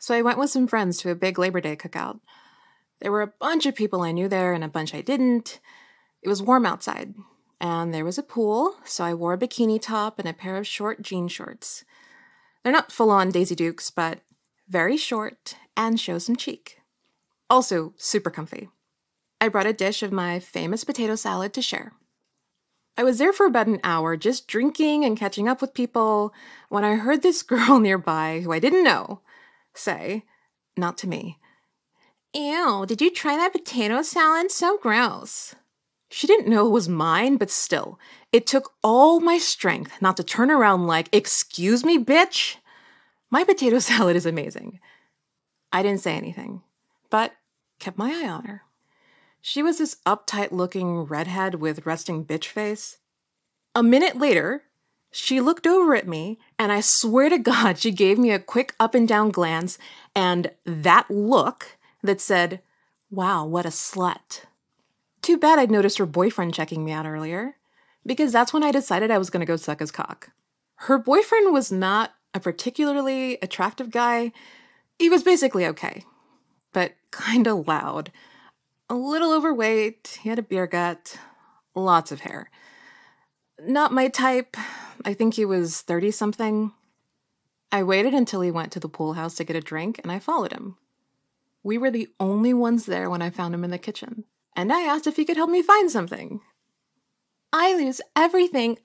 so I went with some friends to a big Labor Day cookout. There were a bunch of people I knew there and a bunch I didn't. It was warm outside, and there was a pool, so I wore a bikini top and a pair of short jean shorts. They're not full-on Daisy Dukes, but very short and show some cheek. Also super comfy. I brought a dish of my famous potato salad to share. I was there for about an hour just drinking and catching up with people when I heard this girl nearby who I didn't know say, not to me, "Ew, did you try that potato salad? So gross." She didn't know it was mine, but still, it took all my strength not to turn around like, "Excuse me, bitch?" My potato salad is amazing. I didn't say anything, but kept my eye on her. She was this uptight-looking redhead with resting bitch face. A minute later, she looked over at me, and I swear to God, she gave me a quick up-and-down glance and that look that said, "Wow, what a slut." Too bad I'd noticed her boyfriend checking me out earlier, because that's when I decided I was going to go suck his cock. Her boyfriend was not a particularly attractive guy. He was basically okay, but kinda loud. A little overweight, he had a beer gut, lots of hair. Not my type. I think he was 30-something. I waited until he went to the pool house to get a drink, and I followed him. We were the only ones there when I found him in the kitchen, and I asked if he could help me find something. I lose everything.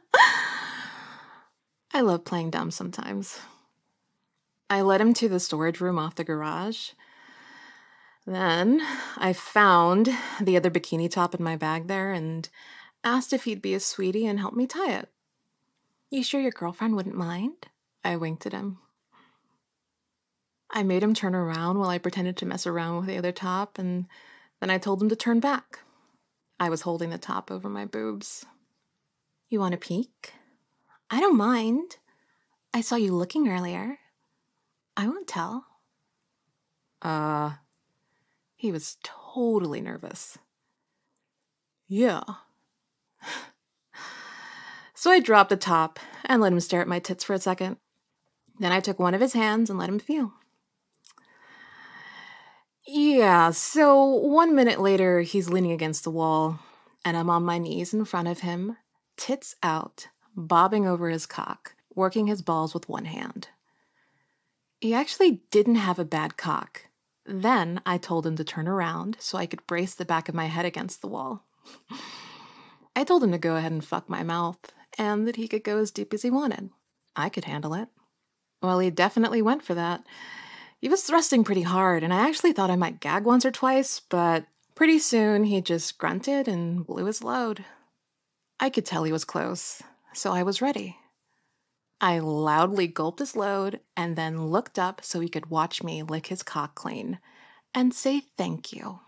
I love playing dumb sometimes. I led him to the storage room off the garage. Then I found the other bikini top in my bag there and asked if he'd be a sweetie and help me tie it. "You sure your girlfriend wouldn't mind?" I winked at him. I made him turn around while I pretended to mess around with the other top, and then I told him to turn back. I was holding the top over my boobs. "You want a peek?" "I don't mind. I saw you looking earlier. I won't tell." He was totally nervous. "Yeah." So I dropped the top and let him stare at my tits for a second. Then I took one of his hands and let him feel. Yeah, so 1 minute later, he's leaning against the wall, and I'm on my knees in front of him, tits out, bobbing over his cock, working his balls with one hand. He actually didn't have a bad cock. Then I told him to turn around so I could brace the back of my head against the wall. I told him to go ahead and fuck my mouth, and that he could go as deep as he wanted. I could handle it. Well, he definitely went for that. He was thrusting pretty hard, and I actually thought I might gag once or twice, but pretty soon he just grunted and blew his load. I could tell he was close, so I was ready. I loudly gulped his load and then looked up so he could watch me lick his cock clean and say thank you.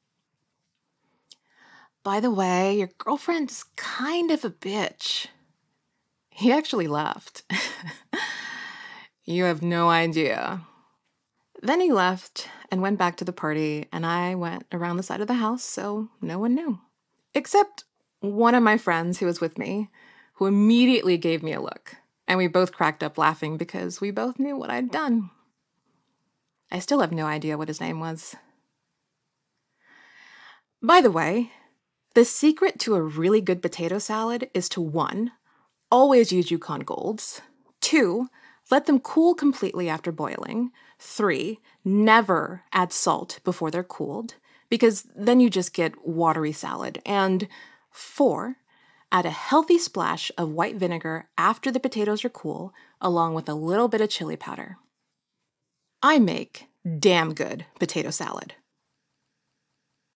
"By the way, your girlfriend's kind of a bitch." He actually laughed. "You have no idea." Then he left and went back to the party, and I went around the side of the house so no one knew. Except one of my friends who was with me, who immediately gave me a look. And we both cracked up laughing because we both knew what I'd done. I still have no idea what his name was. By the way, the secret to a really good potato salad is to 1, always use Yukon Golds. 2, let them cool completely after boiling. 3, never add salt before they're cooled, because then you just get watery salad. And 4, add a healthy splash of white vinegar after the potatoes are cool, along with a little bit of chili powder. I make damn good potato salad.